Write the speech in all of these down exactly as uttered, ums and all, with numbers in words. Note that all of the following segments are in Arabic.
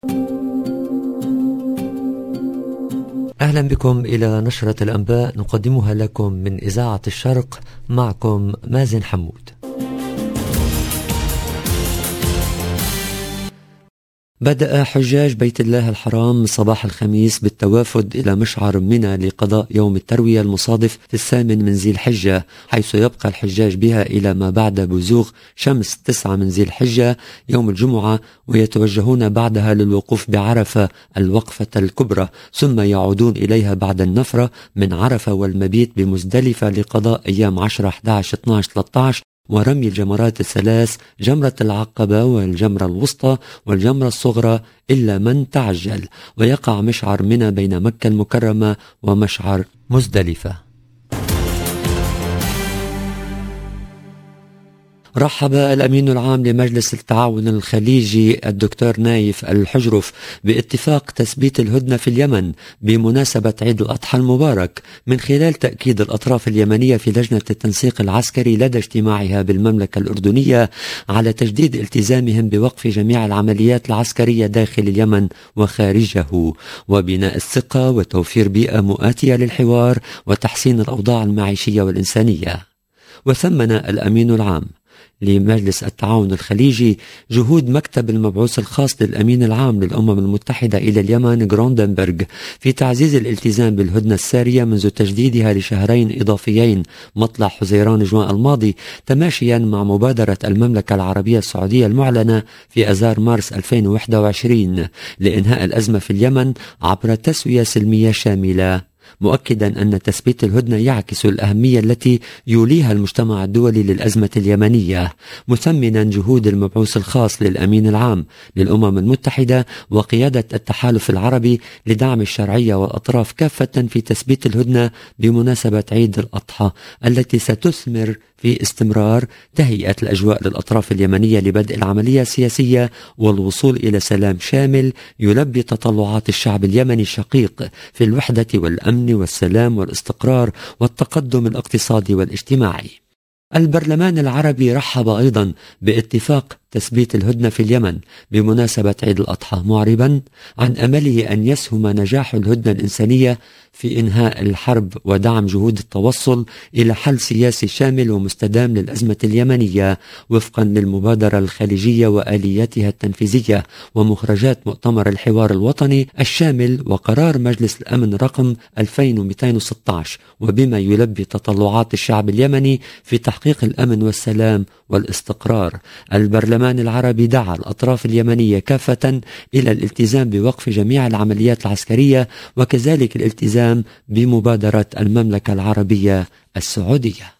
أهلا بكم إلى نشرة الأنباء نقدمها لكم من إذاعة الشرق، معكم مازن حمود. بدأ حجاج بيت الله الحرام صباح الخميس بالتوافد إلى مشعر منى لقضاء يوم التروية المصادف في الثامن من ذي الحجة، حيث يبقى الحجاج بها إلى ما بعد بزوغ شمس تسعة من ذي الحجة يوم الجمعة، ويتوجهون بعدها للوقوف بعرفة الوقفة الكبرى، ثم يعودون إليها بعد النفرة من عرفة والمبيت بمزدلفة لقضاء أيام عشرة أحد عشر اثني عشر ثلاثة عشر ورمي الجمرات الثلاث، جمرة العقبة والجمرة الوسطى والجمرة الصغرى إلا من تعجل، ويقع مشعر منى بين مكة المكرمة ومشعر مزدلفة. رحب الأمين العام لمجلس التعاون الخليجي الدكتور نايف الحجرف باتفاق تثبيت الهدنة في اليمن بمناسبة عيد الأضحى المبارك، من خلال تأكيد الأطراف اليمنية في لجنة التنسيق العسكري لدى اجتماعها بالمملكة الأردنية على تجديد التزامهم بوقف جميع العمليات العسكرية داخل اليمن وخارجه، وبناء الثقة وتوفير بيئة مؤاتية للحوار وتحسين الأوضاع المعيشية والإنسانية. وثمن الأمين العام لمجلس التعاون الخليجي جهود مكتب المبعوث الخاص للأمين العام للأمم المتحدة إلى اليمن غروندنبرغ في تعزيز الالتزام بالهدنة السارية منذ تجديدها لشهرين إضافيين مطلع حزيران جوان الماضي، تماشيا مع مبادرة المملكة العربية السعودية المعلنة في أذار مارس ألفين وواحد وعشرين لإنهاء الأزمة في اليمن عبر تسوية سلمية شاملة، مؤكدا أن تثبيت الهدنة يعكس الأهمية التي يوليها المجتمع الدولي للأزمة اليمنية، مثمنا جهود المبعوث الخاص للأمين العام للأمم المتحدة وقيادة التحالف العربي لدعم الشرعية والأطراف كافة في تثبيت الهدنة بمناسبة عيد الأضحى، التي ستثمر في استمرار تهيئة الأجواء للأطراف اليمنية لبدء العملية السياسية والوصول إلى سلام شامل يلبي تطلعات الشعب اليمني الشقيق في الوحدة والأمن والسلام والاستقرار والتقدم الاقتصادي والاجتماعي. البرلمان العربي رحب أيضا باتفاق تثبيت الهدنة في اليمن بمناسبة عيد الأضحى، معربا عن أمله أن يسهم نجاح الهدنة الإنسانية في إنهاء الحرب ودعم جهود التوصل إلى حل سياسي شامل ومستدام للأزمة اليمنية وفقا للمبادرة الخليجية وآلياتها التنفيذية ومخرجات مؤتمر الحوار الوطني الشامل وقرار مجلس الأمن رقم ألفين ومئتين وستة عشر، وبما يلبي تطلعات الشعب اليمني في تحقيق الأمن والسلام والاستقرار. البرلمان العربي دعا الأطراف اليمنية كافة إلى الالتزام بوقف جميع العمليات العسكرية وكذلك الالتزام بمبادرة المملكة العربية السعودية.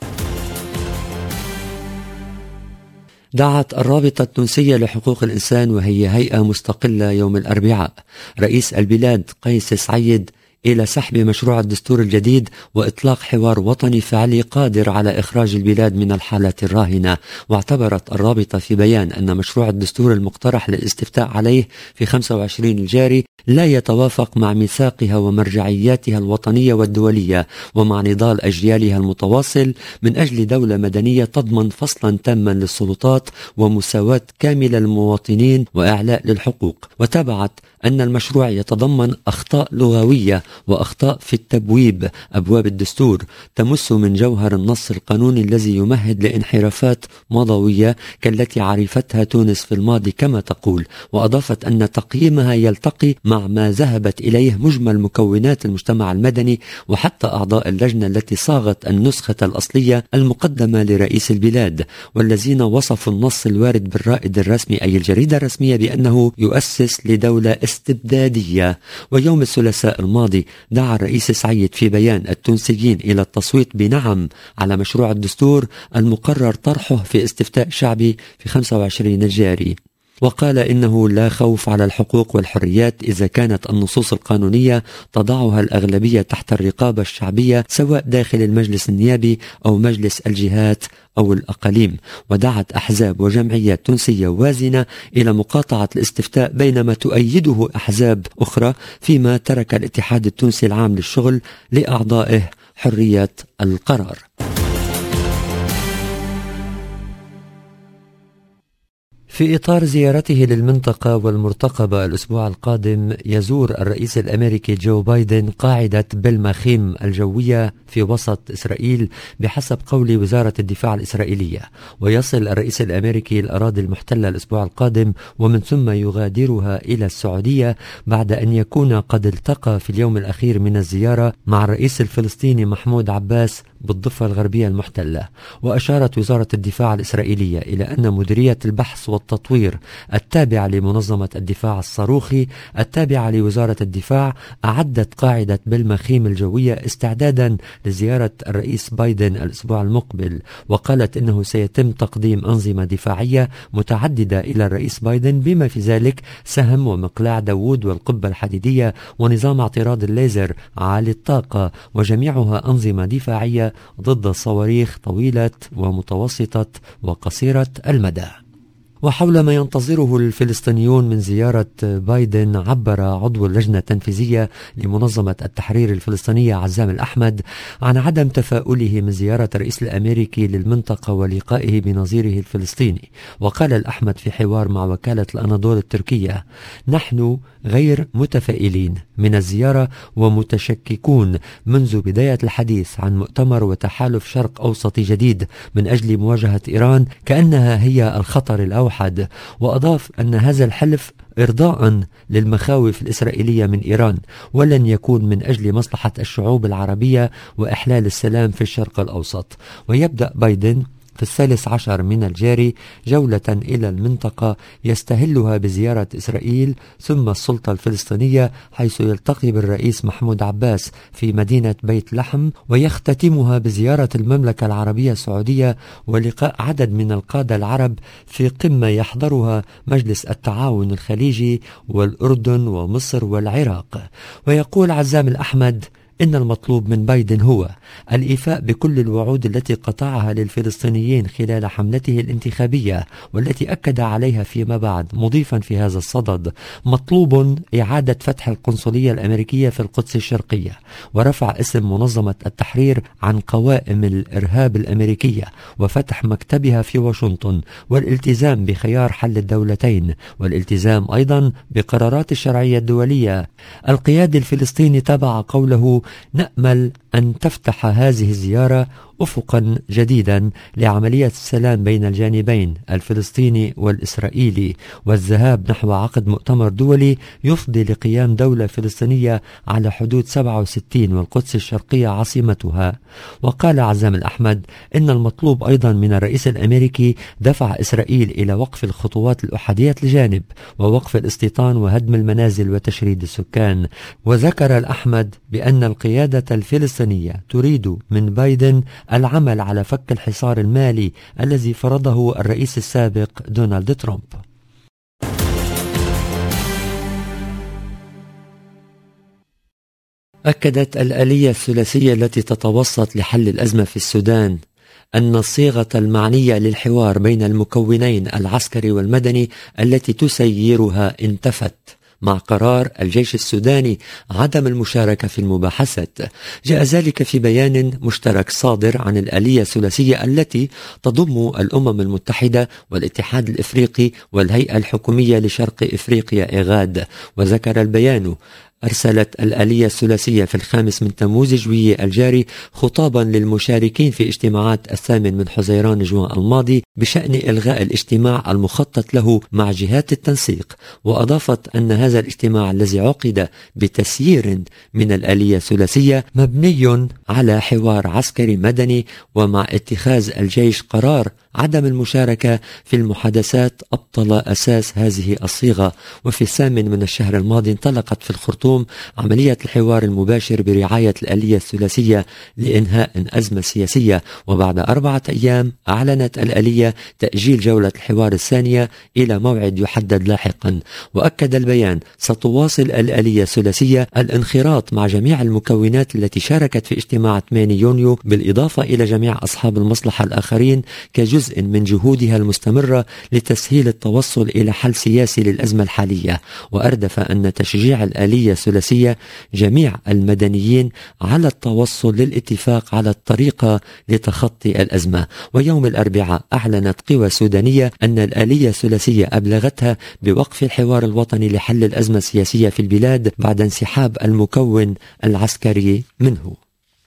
دعت الرابطة التونسية لحقوق الإنسان وهي هيئة مستقلة يوم الأربعاء رئيس البلاد قيس سعيد إلى سحب مشروع الدستور الجديد وإطلاق حوار وطني فعلي قادر على إخراج البلاد من الحالة الراهنة. واعتبرت الرابطة في بيان أن مشروع الدستور المقترح للاستفتاء عليه في خمسة وعشرين الجاري لا يتوافق مع ميثاقها ومرجعياتها الوطنية والدولية ومع نضال أجيالها المتواصل من أجل دولة مدنية تضمن فصلا تاما للسلطات ومساواة كاملة للمواطنين وإعلاء للحقوق. وتابعت أن المشروع يتضمن أخطاء لغوية وأخطاء في التبويب أبواب الدستور تمس من جوهر النص القانوني الذي يمهد لانحرافات مضوية كالتي عرفتها تونس في الماضي كما تقول. وأضافت أن تقييمها يلتقي مع ما ذهبت إليه مجمل مكونات المجتمع المدني وحتى أعضاء اللجنة التي صاغت النسخة الأصلية المقدمة لرئيس البلاد، والذين وصفوا النص الوارد بالرائد الرسمي أي الجريدة الرسمية بأنه يؤسس لدولة استبدادية. ويوم الثلاثاء الماضي دعا الرئيس سعيد في بيان التونسيين إلى التصويت بنعم على مشروع الدستور المقرر طرحه في استفتاء شعبي في خمسة وعشرين الجاري، وقال إنه لا خوف على الحقوق والحريات إذا كانت النصوص القانونية تضعها الأغلبية تحت الرقابة الشعبية سواء داخل المجلس النيابي أو مجلس الجهات أو الأقاليم. ودعت أحزاب وجمعيات تونسية وازنة إلى مقاطعة الاستفتاء بينما تؤيده أحزاب أخرى، فيما ترك الاتحاد التونسي العام للشغل لأعضائه حرية القرار. في إطار زيارته للمنطقة والمرتقبة الأسبوع القادم، يزور الرئيس الأمريكي جو بايدن قاعدة بالمخيم الجوية في وسط إسرائيل بحسب قول وزارة الدفاع الإسرائيلية، ويصل الرئيس الأمريكي الأراضي المحتلة الأسبوع القادم ومن ثم يغادرها إلى السعودية بعد أن يكون قد التقى في اليوم الأخير من الزيارة مع الرئيس الفلسطيني محمود عباس بالضفة الغربية المحتلة. وأشارت وزارة الدفاع الإسرائيلية إلى أن مديرية البحث والتطوير التابعة لمنظمة الدفاع الصاروخي التابعة لوزارة الدفاع أعدت قاعدة بالمخيم الجوية استعدادا لزيارة الرئيس بايدن الأسبوع المقبل، وقالت إنه سيتم تقديم أنظمة دفاعية متعددة إلى الرئيس بايدن بما في ذلك سهم ومقلاع داوود والقبة الحديدية ونظام اعتراض الليزر عالي الطاقة، وجميعها أنظمة دفاعية ضد صواريخ طويلة ومتوسطة وقصيرة المدى. وحول ما ينتظره الفلسطينيون من زيارة بايدن، عبر عضو اللجنة التنفيذية لمنظمة التحرير الفلسطينية عزام الأحمد عن عدم تفاؤله من زيارة الرئيس الأمريكي للمنطقة ولقائه بنظيره الفلسطيني. وقال الأحمد في حوار مع وكالة الأناضول التركية: نحن غير متفائلين من الزيارة ومتشككون منذ بداية الحديث عن مؤتمر وتحالف شرق أوسطي جديد من أجل مواجهة إيران كأنها هي الخطر الأوحد. وأضاف أن هذا الحلف إرضاء للمخاوف الإسرائيلية من إيران، ولن يكون من أجل مصلحة الشعوب العربية وإحلال السلام في الشرق الأوسط. ويبدأ بايدن في الثالث عشر من الجاري جولة إلى المنطقة يستهلها بزيارة إسرائيل ثم السلطة الفلسطينية، حيث يلتقي بالرئيس محمود عباس في مدينة بيت لحم، ويختتمها بزيارة المملكة العربية السعودية ولقاء عدد من القادة العرب في قمة يحضرها مجلس التعاون الخليجي والأردن ومصر والعراق. ويقول عزام الأحمد إن المطلوب من بايدن هو الإيفاء بكل الوعود التي قطعها للفلسطينيين خلال حملته الانتخابية والتي أكد عليها فيما بعد، مضيفا في هذا الصدد: مطلوب إعادة فتح القنصلية الأمريكية في القدس الشرقية ورفع اسم منظمة التحرير عن قوائم الإرهاب الأمريكية وفتح مكتبها في واشنطن، والالتزام بخيار حل الدولتين، والالتزام أيضا بقرارات الشرعية الدولية. القيادي الفلسطيني تابع قوله: نأمل أن تفتح هذه الزيارة أفقا جديدا لعملية السلام بين الجانبين الفلسطيني والإسرائيلي، والذهاب نحو عقد مؤتمر دولي يفضي لقيام دولة فلسطينية على حدود سبعة وستين والقدس الشرقية عاصمتها. وقال عزام الأحمد إن المطلوب أيضا من الرئيس الأمريكي دفع إسرائيل إلى وقف الخطوات الأحادية الجانب ووقف الاستيطان وهدم المنازل وتشريد السكان. وذكر الأحمد بأن القيادة الفلسطينية تريد من بايدن العمل على فك الحصار المالي الذي فرضه الرئيس السابق دونالد ترامب. أكدت الآلية الثلاثية التي تتوسط لحل الأزمة في السودان أن الصيغة المعنية للحوار بين المكونين العسكري والمدني التي تسيرها انتفت مع قرار الجيش السوداني عدم المشاركة في المباحثات. جاء ذلك في بيان مشترك صادر عن الآلية الثلاثية التي تضم الأمم المتحدة والاتحاد الإفريقي والهيئة الحكومية لشرق إفريقيا إغاد. وذكر البيان: أرسلت الآلية الثلاثية في الخامس من تموز جوية الجاري خطابا للمشاركين في اجتماعات الثامن من حزيران جوان الماضي بشأن إلغاء الاجتماع المخطط له مع جهات التنسيق. وأضافت أن هذا الاجتماع الذي عقد بتسيير من الآلية الثلاثية مبني على حوار عسكري مدني ومع اتخاذ الجيش قرار عدم المشاركة في المحادثات أبطل أساس هذه الصيغة. وفي الثامن من الشهر الماضي انطلقت في الخرطوم عملية الحوار المباشر برعاية الآلية الثلاثية لإنهاء أزمة سياسية. وبعد أربعة أيام أعلنت الآلية تأجيل جولة الحوار الثانية إلى موعد يحدد لاحقا. وأكد البيان: ستواصل الآلية الثلاثية الانخراط مع جميع المكونات التي شاركت في اجتماع ثمانية يونيو بالإضافة إلى جميع أصحاب المصلحة الآخرين كجزء جزء من جهودها المستمرة لتسهيل التوصل إلى حل سياسي للأزمة الحالية، وأردف أن تشجيع الآلية الثلاثية جميع المدنيين على التوصل للاتفاق على الطريقة لتخطي الأزمة. ويوم الأربعاء أعلنت قوى سودانية أن الآلية الثلاثية أبلغتها بوقف الحوار الوطني لحل الأزمة السياسية في البلاد بعد انسحاب المكون العسكري منه.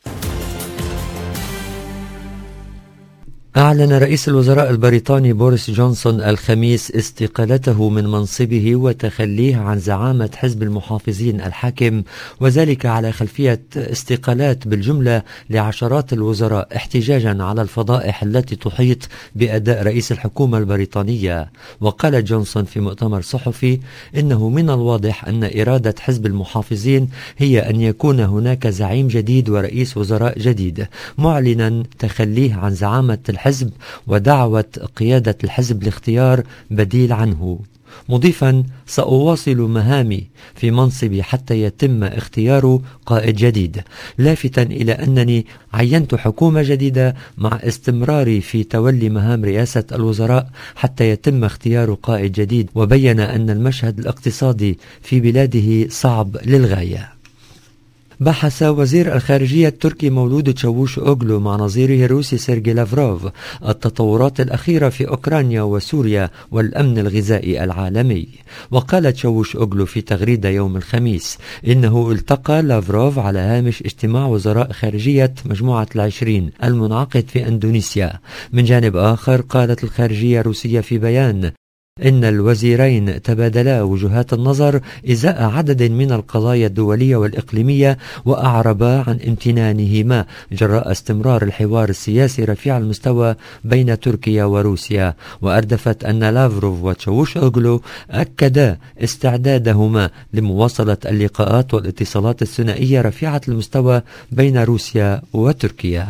أعلن رئيس الوزراء البريطاني بوريس جونسون الخميس استقالته من منصبه وتخليه عن زعامة حزب المحافظين الحاكم، وذلك على خلفية استقالات بالجملة لعشرات الوزراء احتجاجا على الفضائح التي تحيط بأداء رئيس الحكومة البريطانية. وقال جونسون في مؤتمر صحفي إنه من الواضح أن إرادة حزب المحافظين هي أن يكون هناك زعيم جديد ورئيس وزراء جديد، معلنا تخليه عن زعامة الحزب الحزب ودعوة قيادة الحزب لاختيار بديل عنه، مضيفا سأواصل مهامي في منصبي حتى يتم اختيار قائد جديد، لافتا إلى أنني عينت حكومة جديدة مع استمراري في تولي مهام رئاسة الوزراء حتى يتم اختيار قائد جديد. وبين أن المشهد الاقتصادي في بلاده صعب للغاية. بحث وزير الخارجية التركي مولود تشاووش أوغلو مع نظيره الروسي سيرجي لافروف التطورات الأخيرة في أوكرانيا وسوريا والأمن الغذائي العالمي. وقال تشاووش أوغلو في تغريدة يوم الخميس إنه التقى لافروف على هامش اجتماع وزراء خارجية مجموعة العشرين المنعقد في أندونيسيا. من جانب آخر قالت الخارجية الروسية في بيان إن الوزيرين تبادلا وجهات النظر إزاء عدد من القضايا الدولية والإقليمية، وأعربا عن امتنانهما جراء استمرار الحوار السياسي رفيع المستوى بين تركيا وروسيا. وأردفت أن لافروف وتشاووش أوغلو أكدا استعدادهما لمواصلة اللقاءات والاتصالات الثنائية رفيعة المستوى بين روسيا وتركيا.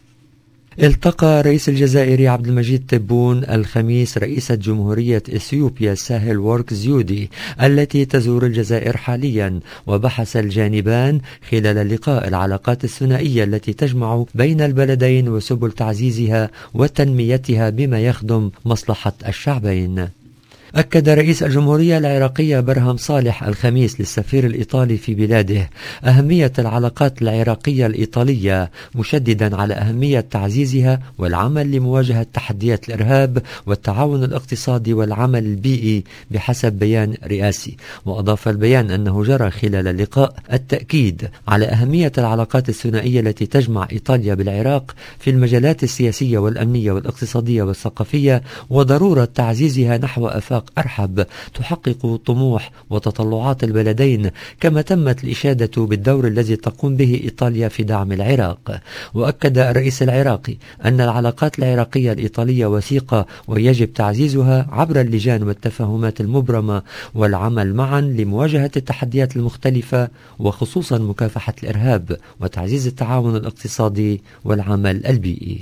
التقى رئيس الجزائر عبد المجيد تبون الخميس رئيسة جمهورية إثيوبيا ساهل وورك زيودي التي تزور الجزائر حاليا، وبحث الجانبان خلال اللقاء العلاقات الثنائية التي تجمع بين البلدين وسبل تعزيزها وتنميتها بما يخدم مصلحة الشعبين. أكد رئيس الجمهورية العراقية برهم صالح الخميس للسفير الإيطالي في بلاده أهمية العلاقات العراقية الإيطالية، مشددا على أهمية تعزيزها والعمل لمواجهة تحديات الإرهاب والتعاون الاقتصادي والعمل البيئي بحسب بيان رئاسي. وأضاف البيان أنه جرى خلال اللقاء التأكيد على أهمية العلاقات الثنائية التي تجمع إيطاليا بالعراق في المجالات السياسية والأمنية والاقتصادية والثقافية، وضرورة تعزيزها نحو آفاق أرحب تحقق طموح وتطلعات البلدين، كما تمت الإشادة بالدور الذي تقوم به إيطاليا في دعم العراق. وأكد الرئيس العراقي أن العلاقات العراقية الإيطالية وثيقة ويجب تعزيزها عبر اللجان والتفاهمات المبرمة والعمل معا لمواجهة التحديات المختلفة وخصوصا مكافحة الإرهاب وتعزيز التعاون الاقتصادي والعمل البيئي.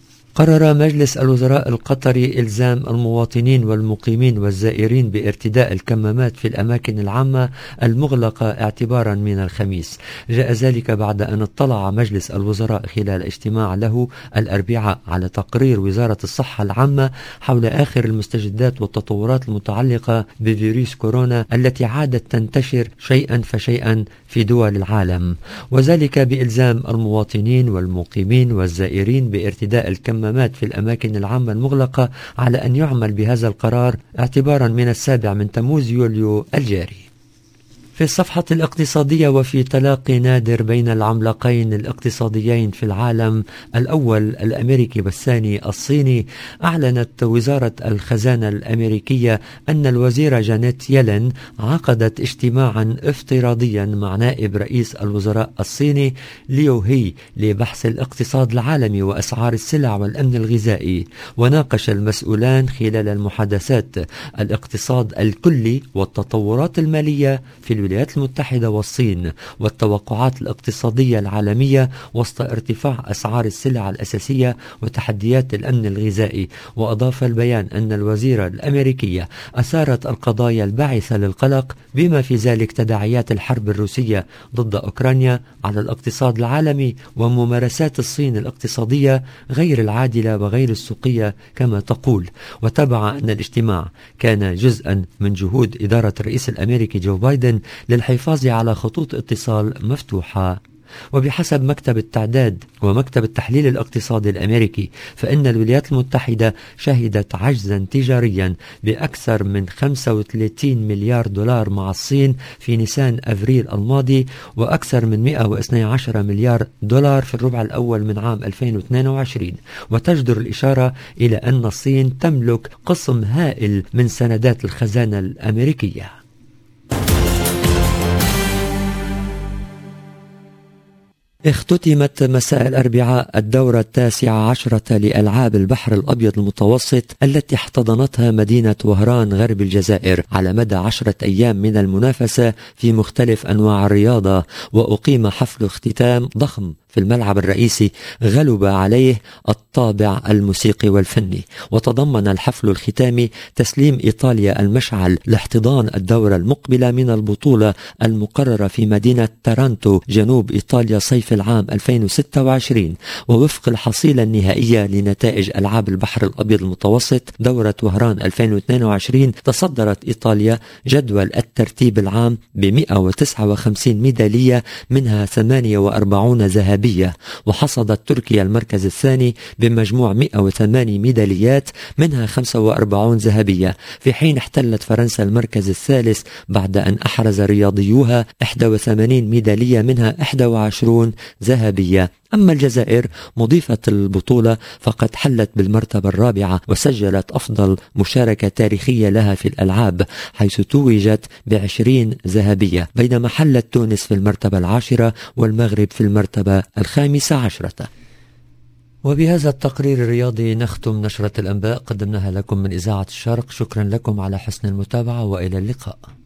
قرر مجلس الوزراء القطري إلزام المواطنين والمقيمين والزائرين بارتداء الكمامات في الأماكن العامة المغلقة اعتبارا من الخميس. جاء ذلك بعد أن اطلع مجلس الوزراء خلال اجتماع له الأربعاء على تقرير وزارة الصحة العامة حول آخر المستجدات والتطورات المتعلقة بفيروس كورونا التي عادت تنتشر شيئا فشيئا في دول العالم، وذلك بإلزام المواطنين والمقيمين والزائرين بارتداء الكمامات في الأماكن العامة المغلقة على أن يعمل بهذا القرار اعتبارا من السابع من تموز يوليو الجاري. في الصفحة الاقتصادية، وفي تلاقي نادر بين العملاقين الاقتصاديين في العالم، الأول الأمريكي والثاني الصيني، أعلنت وزارة الخزانة الأمريكية أن الوزيرة جانيت يلين عقدت اجتماعا افتراضيا مع نائب رئيس الوزراء الصيني ليو هي لبحث الاقتصاد العالمي وأسعار السلع والأمن الغذائي. وناقش المسؤولان خلال المحادثات الاقتصاد الكلي والتطورات المالية في الولايات المتحدة والصين والتوقعات الاقتصادية العالمية وسط ارتفاع أسعار السلع الأساسية وتحديات الأمن الغذائي. وأضاف البيان أن الوزيرة الأمريكية أثارت القضايا الباعثة للقلق بما في ذلك تداعيات الحرب الروسية ضد أوكرانيا على الاقتصاد العالمي وممارسات الصين الاقتصادية غير العادلة وغير السوقية كما تقول. وتبع أن الاجتماع كان جزءا من جهود إدارة الرئيس الأمريكي جو بايدن للحفاظ على خطوط اتصال مفتوحة. وبحسب مكتب التعداد ومكتب التحليل الاقتصادي الأمريكي فإن الولايات المتحدة شهدت عجزا تجاريا بأكثر من خمسة وثلاثين مليار دولار مع الصين في نيسان أفريل الماضي، وأكثر من مئة واثني عشر مليار دولار في الربع الأول من عام ألفين واثنين وعشرين. وتجدر الإشارة إلى أن الصين تملك قسم هائل من سندات الخزانة الأمريكية. اختتمت مساء الأربعاء الدورة التاسعة عشرة لألعاب البحر الأبيض المتوسط التي احتضنتها مدينة وهران غرب الجزائر على مدى عشرة أيام من المنافسة في مختلف أنواع الرياضة. وأقيم حفل اختتام ضخم في الملعب الرئيسي غلب عليه الطابع الموسيقي والفني. وتضمن الحفل الختامي تسليم إيطاليا المشعل لاحتضان الدورة المقبلة من البطولة المقررة في مدينة تارانتو جنوب إيطاليا صيف العام ألفين وستة وعشرين. ووفق الحصيلة النهائية لنتائج ألعاب البحر الأبيض المتوسط دورة وهران ألفين واثنين وعشرين تصدرت إيطاليا جدول الترتيب العام ب مئة وتسعة وخمسين ميدالية منها ثمانية وأربعين ذهبية. وحصدت تركيا المركز الثاني بمجموع مئة وثمانية ميداليات منها خمسة وأربعين ذهبية، في حين احتلت فرنسا المركز الثالث بعد أن أحرز رياضيوها إحدى وثمانين ميدالية منها إحدى وعشرين ذهبية. أما الجزائر مضيفة البطولة فقد حلت بالمرتبة الرابعة وسجلت أفضل مشاركة تاريخية لها في الألعاب حيث توجت بعشرين ذهبية، بينما حلت تونس في المرتبة العاشرة والمغرب في المرتبة الخامسة عشرة. وبهذا التقرير الرياضي نختم نشرة الأنباء قدمناها لكم من إذاعة الشرق. شكرا لكم على حسن المتابعة وإلى اللقاء.